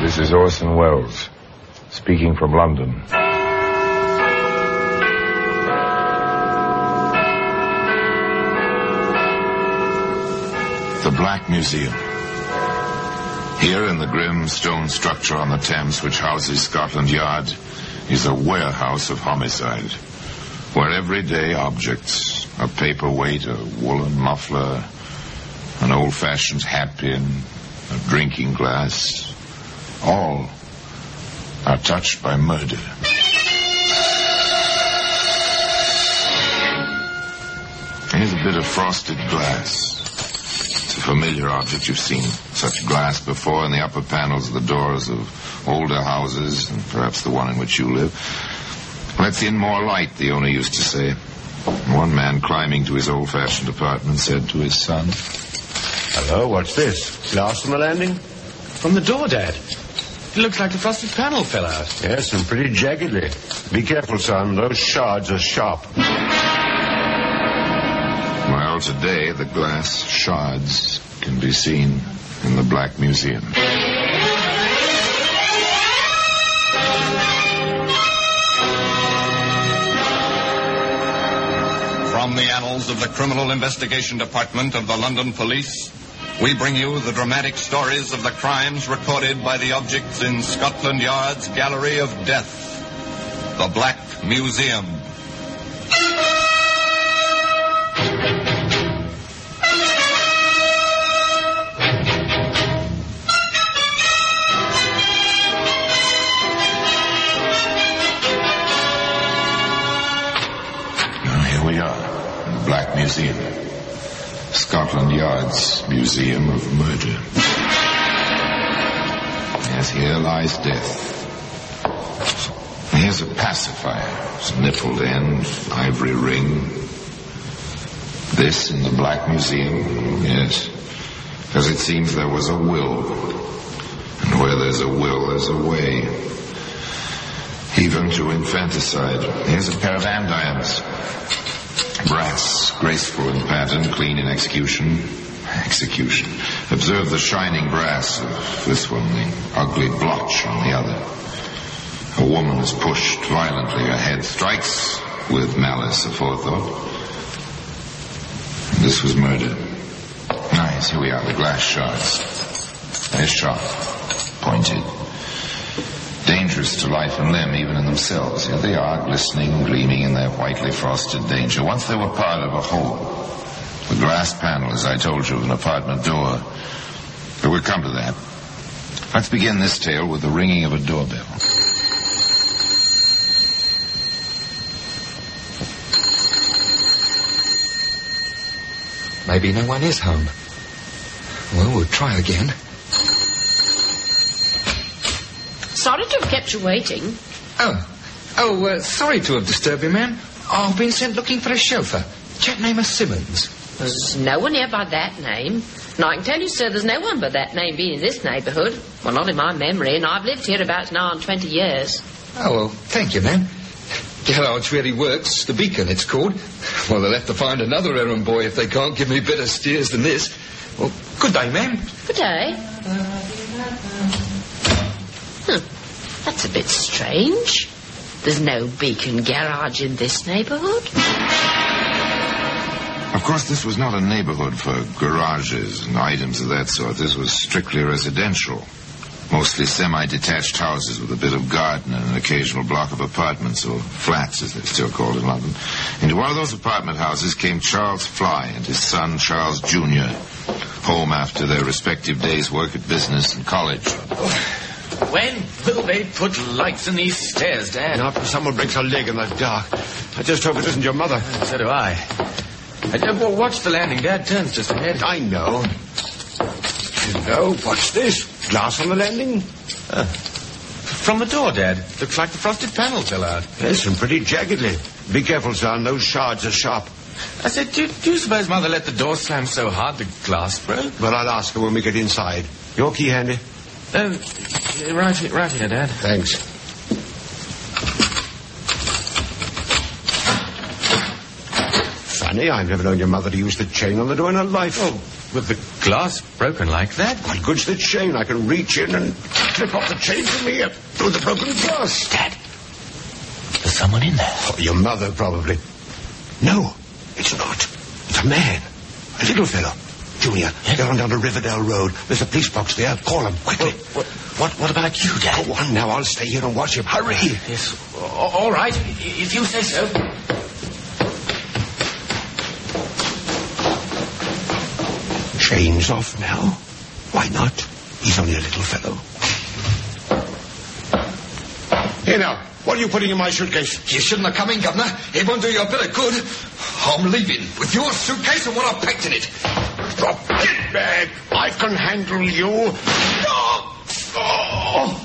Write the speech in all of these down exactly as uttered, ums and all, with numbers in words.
This is Orson Welles, speaking from London. The Black Museum. Here in the grim stone structure on the Thames which houses Scotland Yard is a warehouse of homicide, where everyday objects, a paperweight, a woolen muffler, an old-fashioned hat-pin, a drinking glass, all are touched by murder. Here's a bit of frosted glass. It's a familiar object. You've seen such glass before in the upper panels of the doors of older houses, and perhaps the one in which you live. Lets in more light, the owner used to say. One man climbing to his old-fashioned apartment said to his son, "Hello, what's this? Glass on the landing?" "From the door, Dad. It looks like the frosted panel fell out." "Yes, and pretty jaggedly. Be careful, son. Those shards are sharp." Well, today the glass shards can be seen in the Black Museum. From the annals of the Criminal Investigation Department of the London Police, we bring you the dramatic stories of the crimes recorded by the objects in Scotland Yard's Gallery of Death, the Black Museum. Now, here we are in the Black Museum. Scotland Yard's Museum of Murder. Yes, here lies death. Here's a pacifier. It's nippled end, ivory ring. This in the Black Museum? Yes. Because it seems there was a will. And where there's a will, there's a way. Even to infanticide. Here's a pair of andirons. Brass, graceful in pattern, clean in execution. Execution. Observe the shining brass of this one, the ugly blotch on the other. A woman is pushed violently. Her head strikes with malice aforethought. This was murder. Nice, here we are, the glass shards. They're sharp, pointed. Dangerous to life and limb, even in themselves. Here they are, glistening, gleaming in their whitely frosted danger. Once they were part of a whole. The glass panel, as I told you, of an apartment door. But we'll come to that. Let's begin this tale with the ringing of a doorbell. Maybe no one is home. Well, we'll try again. Sorry to have kept you waiting. Oh, oh, uh, sorry to have disturbed you, ma'am. I've been sent looking for a chauffeur. Chap named Simmons. There's no one here by that name. And I can tell you, sir, there's no one by that name being in this neighbourhood. Well, not in my memory, and I've lived here about now on twenty years. Oh, well, thank you, ma'am. Garage really works. The Beacon, it's called. Well, they'll have to find another errand boy if they can't give me better steers than this. Well, good day, ma'am. Good day. Huh. That's a bit strange. There's no Beacon garage in this neighbourhood. Of course, this was not a neighborhood for garages and items of that sort. This was strictly residential. Mostly semi-detached houses with a bit of garden and an occasional block of apartments, or flats as they're still called in London. Into one of those apartment houses came Charles Fly and his son Charles Junior, home after their respective days' work at business and college. When will they put lights in these stairs, Dad? Not when someone breaks a leg in the dark. I just hope it isn't your mother. So do I. I uh, well, watch the landing. Dad turns just ahead. I know. Hello, what's this? Glass on the landing? Uh, from the door, Dad. Looks like the frosted panel fell out. Yes, and pretty jaggedly. Be careful, son. Those shards are sharp. I said, do, do you suppose Mother let the door slam so hard the glass broke? Well, I'll ask her when we get inside. Your key handy? Uh, right, right here, Dad. Thanks. Funny, I've never known your mother to use the chain on the door in her life. Oh, with the glass broken like that? What good's the chain? I can reach in and slip off the chain from here through the broken glass. Dad, there's someone in there. Oh, your mother, probably. No, it's not. It's a man. A little fellow. Junior, Yes? get on down to Riverdale Road. There's a police box there. Call him, quickly. What, what, what about you, Dad? Go on now. I'll stay here and watch him. Hurry. Yes, a- all right, i- if you say so. Chains off now. Why not? He's only a little fellow. Here now. What are you putting in my suitcase? You shouldn't have come in, Governor. It won't do you a bit of good. I'm leaving with your suitcase and what I've packed in it. Drop it back. I can handle you. No! Oh!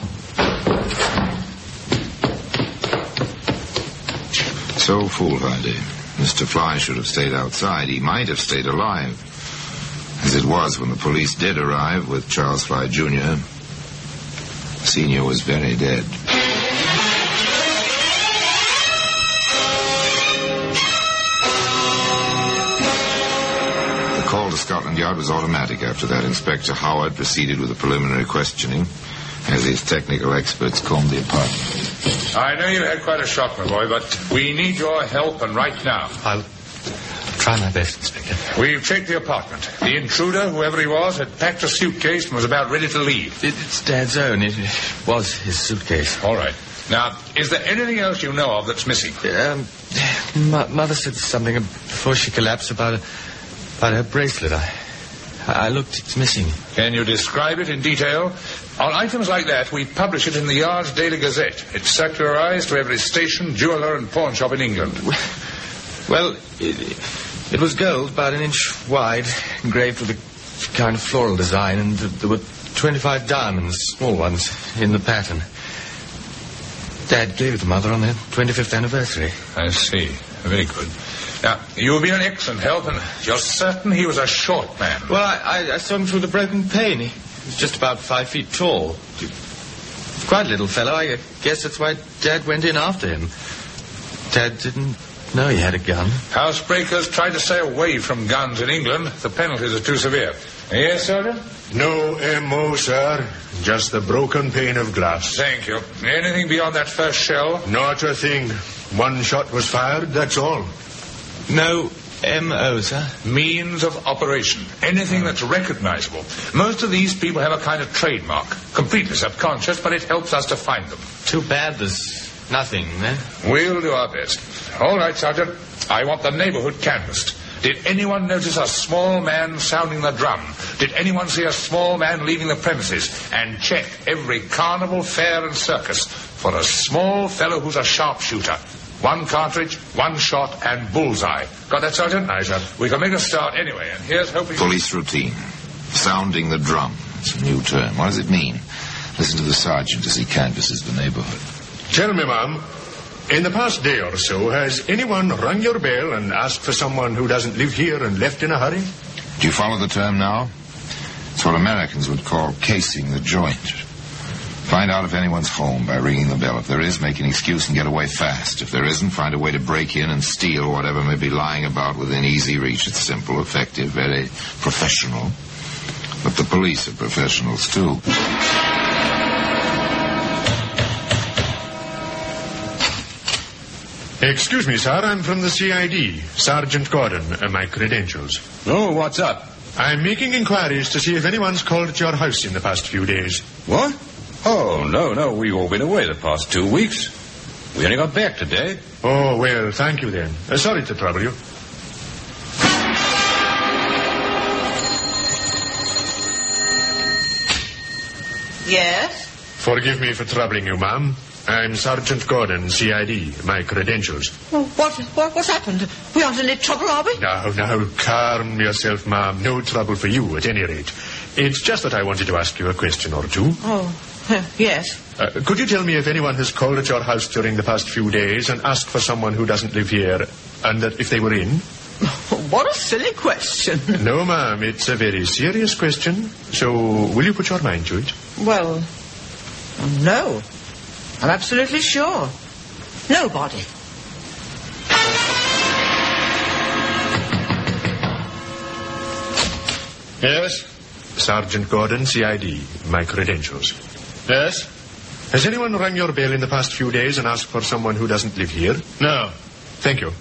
So foolhardy. Mister Fly should have stayed outside. He might have stayed alive. As it was, when the police did arrive with Charles Fly Junior, Senior was very dead. The call to Scotland Yard was automatic after that. Inspector Howard proceeded with the preliminary questioning as his technical experts combed the apartment. I know you had quite a shock, my boy, but we need your help, and right now. I'll try my best, Inspector. We've checked the apartment. The intruder, whoever he was, had packed a suitcase and was about ready to leave. It, it's Dad's own. It was his suitcase. All right. Now, is there anything else you know of that's missing? Um, m- Mother said something before she collapsed about, a, about her bracelet. I, I looked. It's missing. Can you describe it in detail? On items like that, we publish it in the Yard's Daily Gazette. It's circularized to every station, jeweller, and pawn shop in England. Well, it, it was gold, about an inch wide, engraved with a kind of floral design, and there were twenty-five diamonds, small ones, in the pattern. Dad gave it to Mother on their twenty-fifth anniversary. I see. Very good. Now, you've been an excellent help, and you're certain he was a short man. Well, I, I, I saw him through the broken pane. He was just about five feet tall. Quite a little fellow. I guess that's why Dad went in after him. Dad didn't know he had a gun. Housebreakers try to stay away from guns in England. The penalties are too severe. Yes, Sergeant? No M O, sir. Just the broken pane of glass. Thank you. Anything beyond that first shell? Not a thing. One shot was fired, that's all. No M O, sir? Means of operation. Anything that's recognizable. Most of these people have a kind of trademark. Completely subconscious, but it helps us to find them. Too bad there's nothing, then. We'll do our best. All right, Sergeant. I want the neighborhood canvassed. Did anyone notice a small man sounding the drum? Did anyone see a small man leaving the premises? And check every carnival, fair, and circus for a small fellow who's a sharpshooter. One cartridge, one shot, and bullseye. Got that, Sergeant? Aye, sir. We can make a start anyway, and here's hoping... Police routine. Sounding the drum. It's a new term. What does it mean? Listen to the sergeant as he canvasses the neighborhood. Tell me, ma'am, in the past day or so, has anyone rung your bell and asked for someone who doesn't live here and left in a hurry? Do you follow the term now? It's what Americans would call casing the joint. Find out if anyone's home by ringing the bell. If there is, make an excuse and get away fast. If there isn't, find a way to break in and steal whatever may be lying about within easy reach. It's simple, effective, very professional. But the police are professionals, too. Excuse me, sir, I'm from the C I D. Sergeant Gordon, uh, my credentials. Oh, what's up? I'm making inquiries to see if anyone's called at your house in the past few days. What? Oh, no, no, we've all been away the past two weeks. We only got back today. Oh, well, thank you then. Uh, sorry to trouble you. Yes? Forgive me for troubling you, ma'am. I'm Sergeant Gordon, C I D. My credentials. Well, what, what, what's happened? We aren't in any trouble, are we? Now, now, calm yourself, ma'am. No trouble for you, at any rate. It's just that I wanted to ask you a question or two. Oh, yes. Uh, could you tell me if anyone has called at your house during the past few days and asked for someone who doesn't live here, and that if they were in? What a silly question. No, ma'am, it's a very serious question. So, will you put your mind to it? Well, no. I'm absolutely sure. Nobody. Yes? Sergeant Gordon, C I D. My credentials. Yes? Has anyone rung your bell in the past few days and asked for someone who doesn't live here? No. Thank you.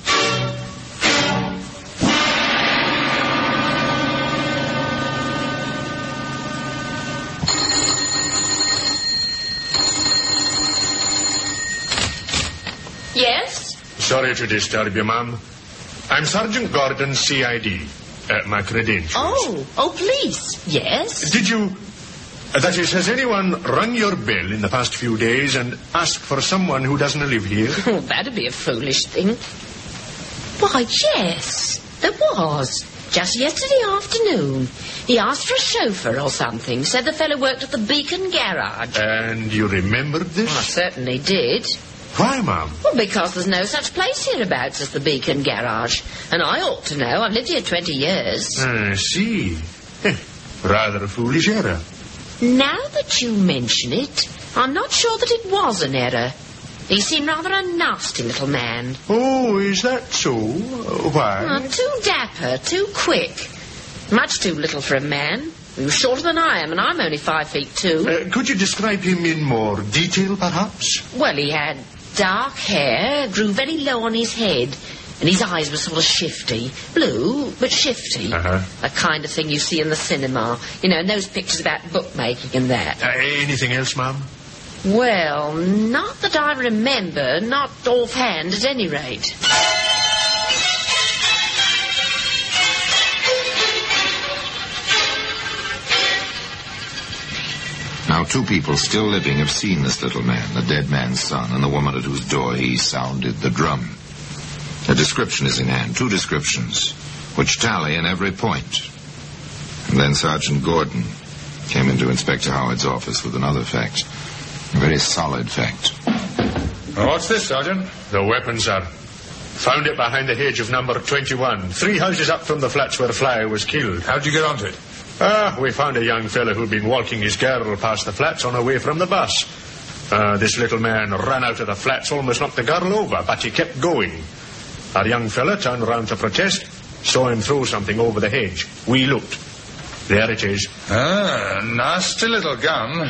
Yes? Sorry to disturb you, ma'am. I'm Sergeant Gordon, C I D. Uh, my credentials. Oh, oh, please. Yes? Did you... Uh, that is, has anyone rung your bell in the past few days and asked for someone who doesn't live here? Oh, that'd be a foolish thing. Why, yes, there was. Just yesterday afternoon. He asked for a chauffeur or something. Said the fellow worked at the Beacon Garage. And you remembered this? Well, I certainly did. Why, ma'am? Well, because there's no such place hereabouts as the Beacon Garage. And I ought to know. I've lived here twenty years. I see. Eh, rather a foolish error. Now that you mention it, I'm not sure that it was an error. He seemed rather a nasty little man. Oh, is that so? Uh, why? Oh, too dapper, too quick. Much too little for a man. He was shorter than I am, and I'm only five feet two. Uh, could you describe him in more detail, perhaps? Well, he had dark hair, grew very low on his head, and his eyes were sort of shifty. Blue, but shifty. Uh-huh. A kind of thing you see in the cinema. You know, in those pictures about bookmaking and that. Uh, anything else, ma'am? Well, not that I remember. Not offhand, at any rate. Now, two people still living have seen this little man, the dead man's son, and the woman at whose door he sounded the drum. A description is in hand, two descriptions, which tally in every point. And then Sergeant Gordon came into Inspector Howard's office with another fact, a very solid fact. Well, what's this, Sergeant? The weapon, sir. Found it behind the hedge of number twenty-one, three houses up from the flats where Fly was killed. How'd you get onto it? Ah, we found a young fellow who'd been walking his girl past the flats on her way from the bus. Uh, this little man ran out of the flats, almost knocked the girl over, but he kept going. Our young fellow turned around to protest, saw him throw something over the hedge. We looked. There it is. Ah, nasty little gun.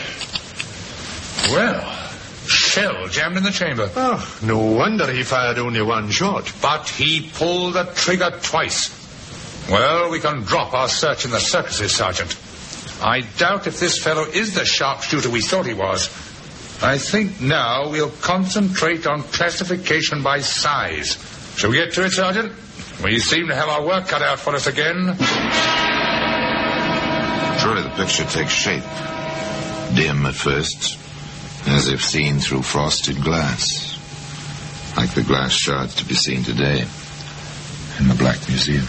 Well, shell jammed in the chamber. Oh, no wonder he fired only one shot. But he pulled the trigger twice. Well, we can drop our search in the circuses, Sergeant. I doubt if this fellow is the sharpshooter we thought he was. I think now we'll concentrate on classification by size. Shall we get to it, Sergeant? We seem to have our work cut out for us again. Surely the picture takes shape. Dim at first, as if seen through frosted glass. Like the glass shards to be seen today in the Black Museum.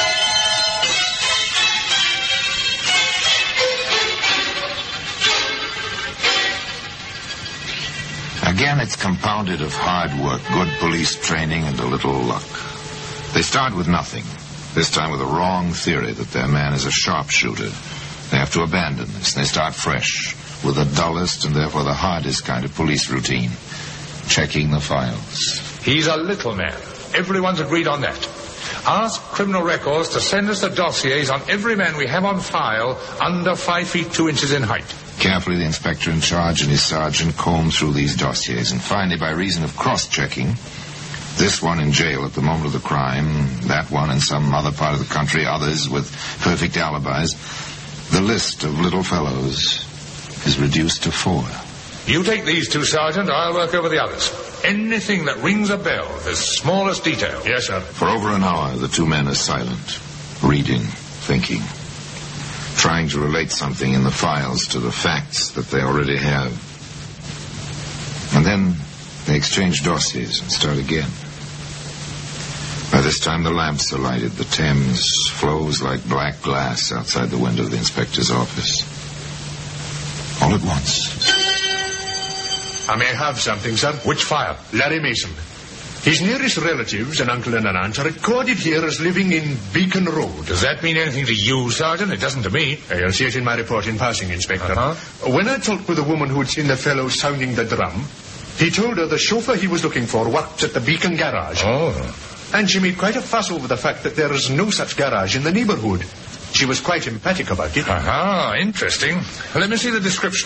Again, it's compounded of hard work, good police training, and a little luck. They start with nothing, this time with a wrong theory that their man is a sharpshooter. They have to abandon this, and they start fresh with the dullest and therefore the hardest kind of police routine, checking the files. He's a little man. Everyone's agreed on that. Ask Criminal Records to send us the dossiers on every man we have on file under five feet two inches in height. Carefully, the inspector in charge and his sergeant comb through these dossiers, and finally, by reason of cross-checking, this one in jail at the moment of the crime, that one in some other part of the country, others with perfect alibis, the list of little fellows is reduced to four. You take these two, Sergeant. I'll work over the others. Anything that rings a bell, the smallest detail. Yes, sir. For over an hour, the two men are silent, reading, thinking, trying to relate something in the files to the facts that they already have. And then they exchange dossiers and start again. By this time, the lamps are lighted. The Thames flows like black glass outside the window of the inspector's office. All at once. I may have something, sir. Which file? Larry Mason. His nearest relatives, an uncle and an aunt, are recorded here as living in Beacon Road. Does that mean anything to you, Sergeant? It doesn't to me. You'll see it in my report in passing, Inspector. Uh-huh. When I talked with the woman who'd seen the fellow sounding the drum, he told her the chauffeur he was looking for worked at the Beacon Garage. Oh. And she made quite a fuss over the fact that there is no such garage in the neighborhood. She was quite emphatic about it. Aha, interesting. Let me see the description.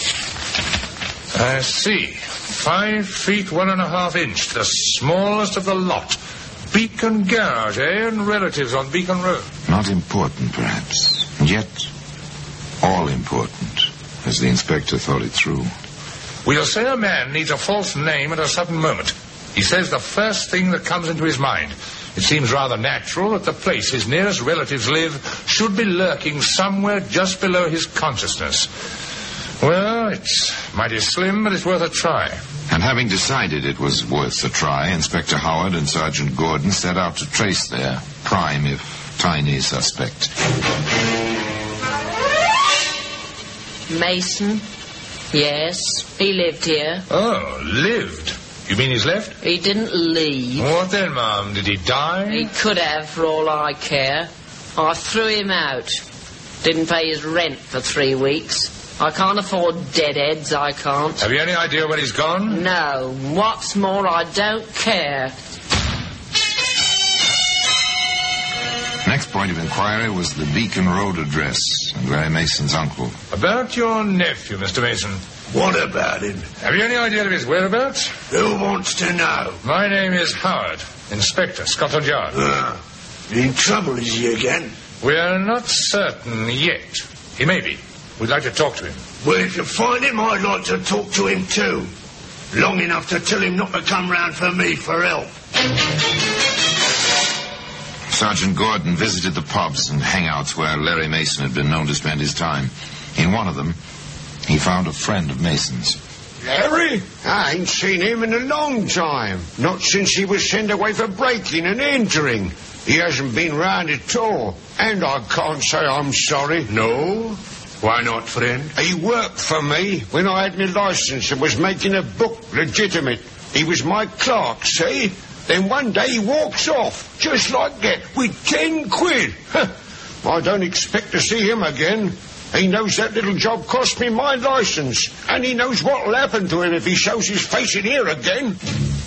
I see. Five feet, one and a half inch. The smallest of the lot. Beacon Garage, eh? And relatives on Beacon Road. Not important, perhaps. And yet, all important, as the inspector thought it through. We'll say a man needs a false name at a sudden moment. He says the first thing that comes into his mind. It seems rather natural that the place his nearest relatives live should be lurking somewhere just below his consciousness. Well, it's mighty slim, but it's worth a try. And having decided it was worth a try, Inspector Howard and Sergeant Gordon set out to trace their prime, if tiny, suspect. Mason? Yes, he lived here. Oh, lived? You mean he's left? He didn't leave. What then, Mum? Did he die? He could have, for all I care. I threw him out. Didn't pay his rent for three weeks. I can't afford deadheads, I can't. Have you any idea where he's gone? No. What's more, I don't care. Next point of inquiry was the Beacon Road address and Larry Mason's uncle. About your nephew, Mister Mason. What about him? Have you any idea of his whereabouts? Who wants to know? My name is Howard, Inspector, Scotland Yard. Uh, in trouble, is he again? We're not certain yet. He may be. We'd like to talk to him. Well, if you find him, I'd like to talk to him too. Long enough to tell him not to come round for me for help. Sergeant Gordon visited the pubs and hangouts where Larry Mason had been known to spend his time. In one of them, he found a friend of Mason's. Larry? I ain't seen him in a long time. Not since he was sent away for breaking and entering. He hasn't been round at all. And I can't say I'm sorry. No? Why not, friend? He worked for me when I had my licence and was making a book legitimate. He was my clerk, see? Then one day he walks off, just like that, with ten quid. I don't expect to see him again. He knows that little job cost me my licence, and he knows what'll happen to him if he shows his face in here again.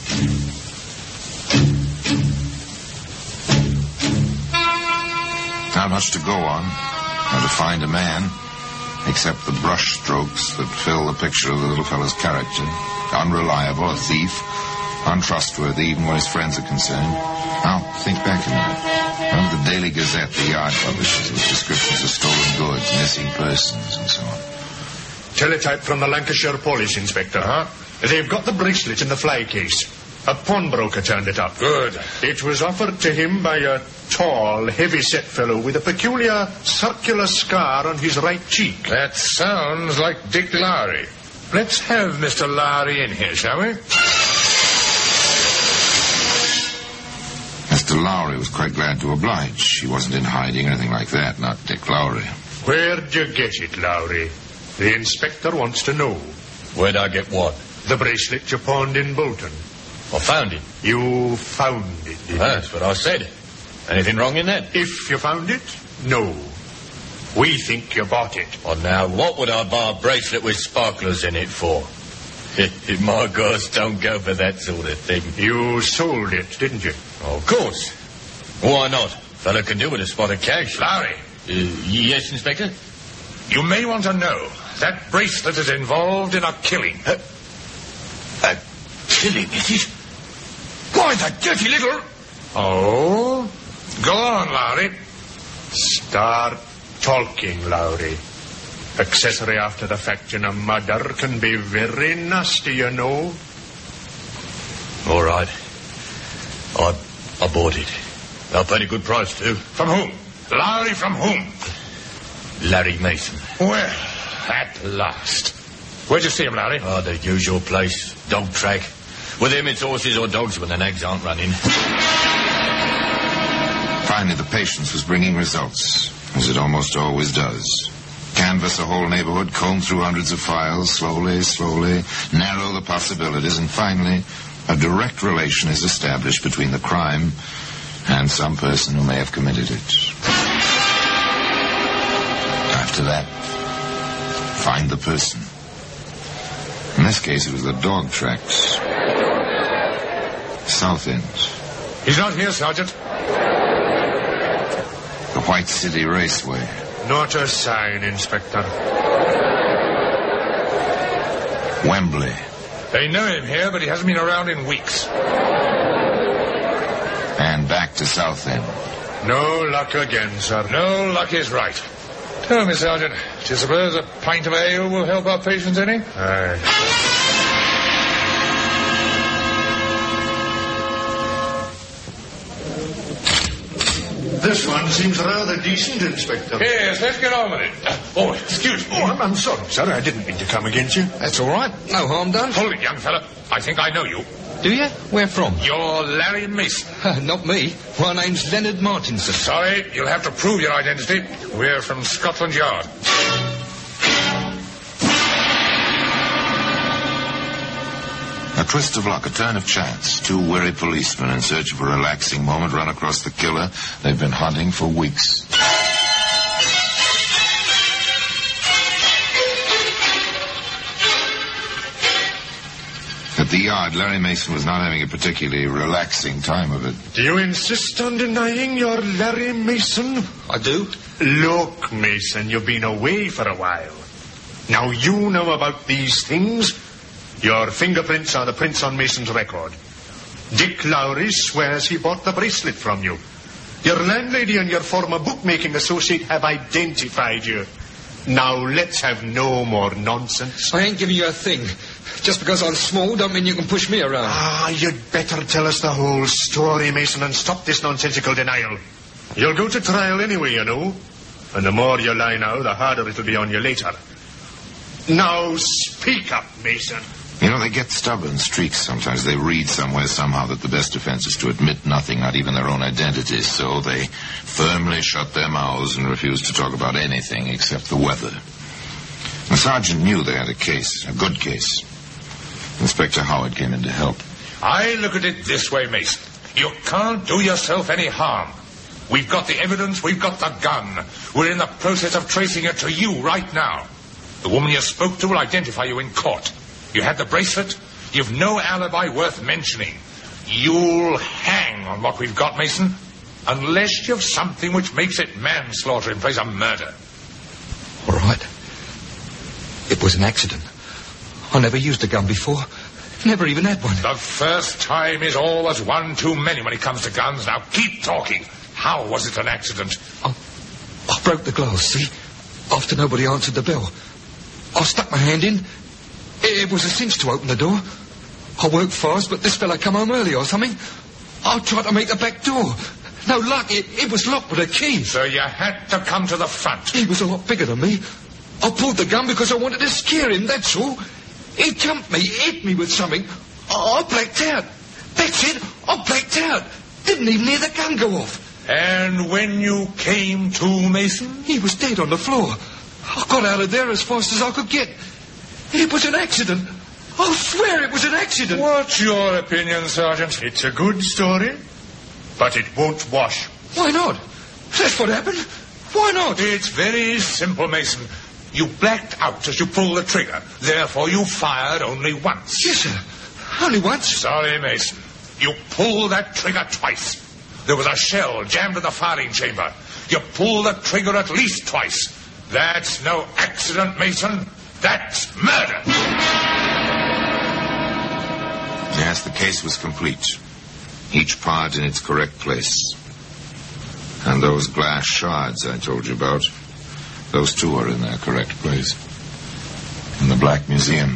Not much to go on, or to find a man, except the brush strokes that fill the picture of the little fellow's character. Unreliable, a thief, untrustworthy even where his friends are concerned. Now, think back a minute. Remember the Daily Gazette, the Yard publishes with descriptions of stolen goods, missing persons, and so on. Teletype from the Lancashire Police, Inspector. Huh? They've got the bracelet in the fly case. A pawnbroker turned it up. Good. It was offered to him by a tall, heavy-set fellow with a peculiar circular scar on his right cheek. That sounds like Dick Lowry. Let's have Mister Lowry in here, shall we? Mister Lowry was quite glad to oblige. He wasn't in hiding or anything like that, not Dick Lowry. Where'd you get it, Lowry? The inspector wants to know. Where'd I get what? The bracelet you pawned in Bolton. I found it. You found it, did well, that's what I said. Anything wrong in that? If you found it, no. We think you bought it. Well, now, what would I buy a bracelet with sparklers in it for? My girls don't go for that sort of thing. You sold it, didn't you? Oh, of course. Why not? Fella can do with a spot of cash. Lowry. Uh, yes, Inspector? You may want to know that bracelet is involved in a killing. Uh, a killing, is it? Why, the dirty little... Oh? Go on, Lowry. Start talking, Lowry. Accessory after the fact in a murder can be very nasty, you know. All right. I, I bought it. I paid a good price, too. From whom? Lowry from whom? Larry Mason. Well, at last. Where'd you see him, Larry? Oh, the usual place. Dog track. With him, it's horses or dogs when the nags aren't running. Finally, the patience was bringing results, as it almost always does. Canvass a whole neighborhood, comb through hundreds of files, slowly, slowly, narrow the possibilities, and finally, a direct relation is established between the crime and some person who may have committed it. After that, find the person. In this case, it was the dog tracks. South End. He's not here, Sergeant. The White City Raceway. Not a sign, Inspector. Wembley. They know him here, but he hasn't been around in weeks. And back to Southend. No luck again, sir. No luck is right. Tell me, Sergeant, do you suppose a pint of ale will help our patients any? Aye. This one seems rather decent, Inspector. Yes, let's get on with it. Uh, oh, excuse me. Oh, I'm, I'm sorry, sir. I didn't mean to come against you. That's all right. No harm done. Hold it, young fella. I think I know you. Do you? Where from? You're Larry Mason. Not me. My name's Leonard Martinson. Sorry, you'll have to prove your identity. We're from Scotland Yard. A twist of luck, a turn of chance. Two weary policemen in search of a relaxing moment run across the killer they've been hunting for weeks. At the yard, Larry Mason was not having a particularly relaxing time of it. Do you insist on denying you're Larry Mason? I do. Look, Mason, you've been away for a while. Now you know about these things. Your fingerprints are the prints on Mason's record. Dick Lowry swears he bought the bracelet from you. Your landlady and your former bookmaking associate have identified you. Now let's have no more nonsense. I ain't giving you a thing. Just because I'm small don't mean you can push me around. Ah, you'd better tell us the whole story, Mason, and stop this nonsensical denial. You'll go to trial anyway, you know. And the more you lie now, the harder it'll be on you later. Now speak up, Mason. You know, they get stubborn streaks sometimes. They read somewhere somehow that the best defense is to admit nothing, not even their own identities. So they firmly shut their mouths and refuse to talk about anything except the weather. The sergeant knew they had a case, a good case. Inspector Howard came in to help. I look at it this way, Mason. You can't do yourself any harm. We've got the evidence, we've got the gun. We're in the process of tracing it to you right now. The woman you spoke to will identify you in court. You had the bracelet. You've no alibi worth mentioning. You'll hang on what we've got, Mason, unless you've something which makes it manslaughter in place of murder. All right. It was an accident. I never used a gun before. Never even had one. The first time is always one too many when it comes to guns. Now keep talking. How was it an accident? I, I broke the glass, see? After nobody answered the bell. I stuck my hand in. It was a cinch to open the door. I worked fast, but this fella come home early or something. I tried to make the back door. No luck, it, it was locked with a key. So you had to come to the front. He was a lot bigger than me. I pulled the gun because I wanted to scare him, that's all. He jumped me, hit me with something. I blacked out. That's it, I blacked out. Didn't even hear the gun go off. And when you came to, Mason? He was dead on the floor. I got out of there as fast as I could get. It was an accident. I'll swear it was an accident. What's your opinion, Sergeant? It's a good story, but it won't wash. Why not? That's what happened. Why not? It's very simple, Mason. You blacked out as you pulled the trigger. Therefore, you fired only once. Yes, sir. Only once. Sorry, Mason. You pulled that trigger twice. There was a shell jammed in the firing chamber. You pulled the trigger at least twice. That's no accident, Mason. That's murder. Yes, the case was complete. Each part in its correct place. And those glass shards I told you about, those two are in their correct place. In the Black Museum.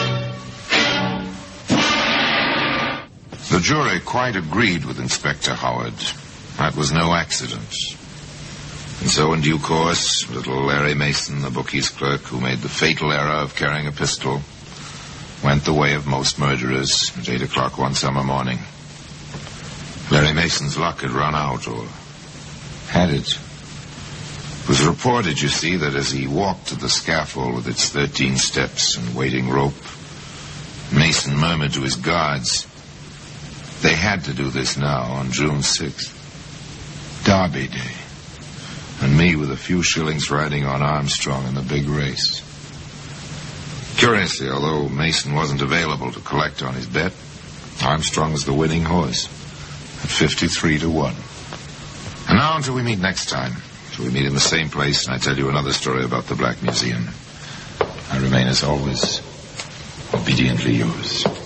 The jury quite agreed with Inspector Howard. That was no accident. And so, in due course, little Larry Mason, the bookie's clerk who made the fatal error of carrying a pistol, went the way of most murderers at eight o'clock one summer morning. Larry Mason's luck had run out, or had it. It was reported, you see, that as he walked to the scaffold with its thirteen steps and waiting rope, Mason murmured to his guards, they had to do this now on June sixth. Derby Day. And me with a few shillings riding on Armstrong in the big race. Curiously, although Mason wasn't available to collect on his bet, Armstrong was the winning horse at fifty-three to one. And now until we meet next time, till we meet in the same place and I tell you another story about the Black Museum. I remain, as always, obediently yours.